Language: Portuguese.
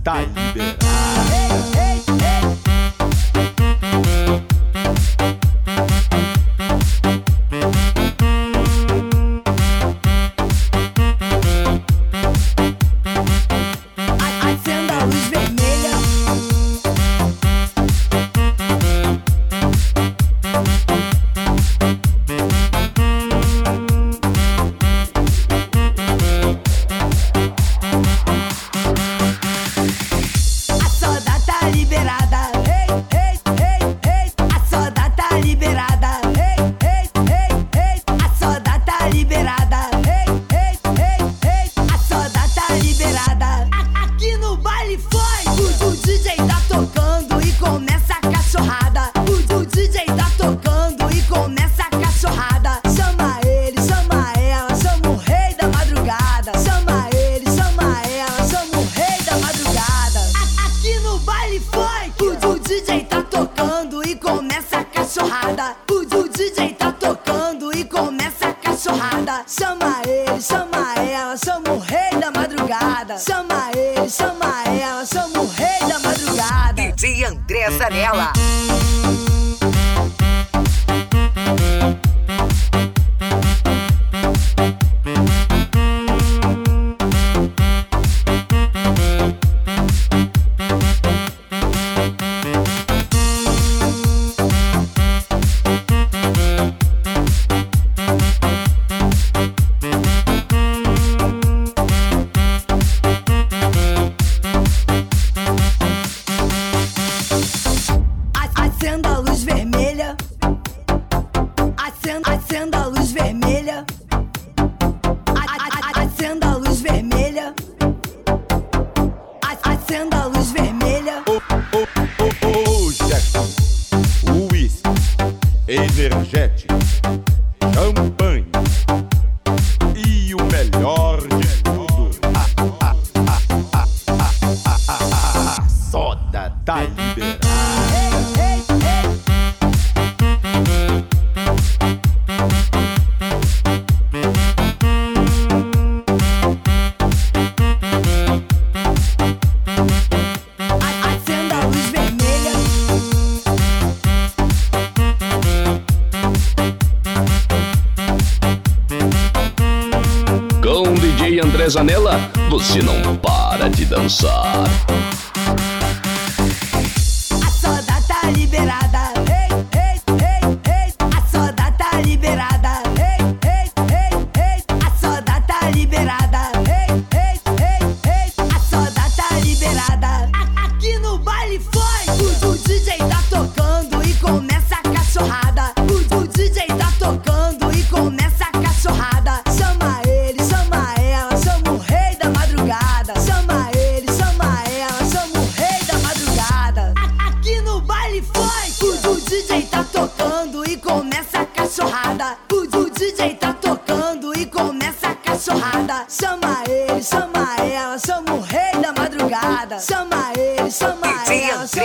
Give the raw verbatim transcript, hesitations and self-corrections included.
tá liberado. Ei, ei, ei. Acenda a luz vermelha. A soda tá liberada. Ei, ei, ei, ei. A soda tá liberada. Ei, ei, ei, ei. A soda tá liberada. Ei, ei, ei, ei. A soda tá liberada. A- Aqui no baile foi. O, o D J tá tocando e começa a cachorrada. O, o D J tá tocando e começa a cachorrada. Chama ele, chama ela, chama o rei da madrugada. Chama ele, chama ela, chama o rei da madrugada. A- Aqui no baile foi. O, o D J tá tocando e começa a cachorrada. O, o D J tá tocando e começa a cachorrada. Chama ele, chama ela, chama o rei da madrugada. Chama ele, chama ela, chama o rei da madrugada. D J André Zanella. A- Acenda a luz vermelha. Acenda, acenda a luz vermelha. A- a- a- Acenda a luz vermelha. A- Acenda a luz vermelha. Ô, ô, ô, ô, chefe. Uísque, energético, champanhe e o melhor de tudo, a, a, a, a, a, a, a, a, a soda tá liberada. Ei, ei, ei. A- Acenda a luz vermelha. Com D J André Zanella, você não para de dançar. A soda tá liberada. Ei, ei, ei, ei. A soda tá liberada. Ei, ei, ei, ei. A soda tá liberada. Ei, ei, ei, ei. A soda tá liberada. A- Aqui no baile foi. O, o D J tá tocando e começa a cachorrada. O, o D J tá tocando e começa a cachorrada. Chama ele, chama ela, chama o rei da madrugada. Chama ele, chama ela, chama o rei da madrugada. A- Aqui no baile foi. O, o D J tá tocando e começa a cachorrada. O, o D J tá tocando e começa a cachorrada. Chama ele, chama ela, chama o rei da madrugada. Chama ele, chama D J ela, André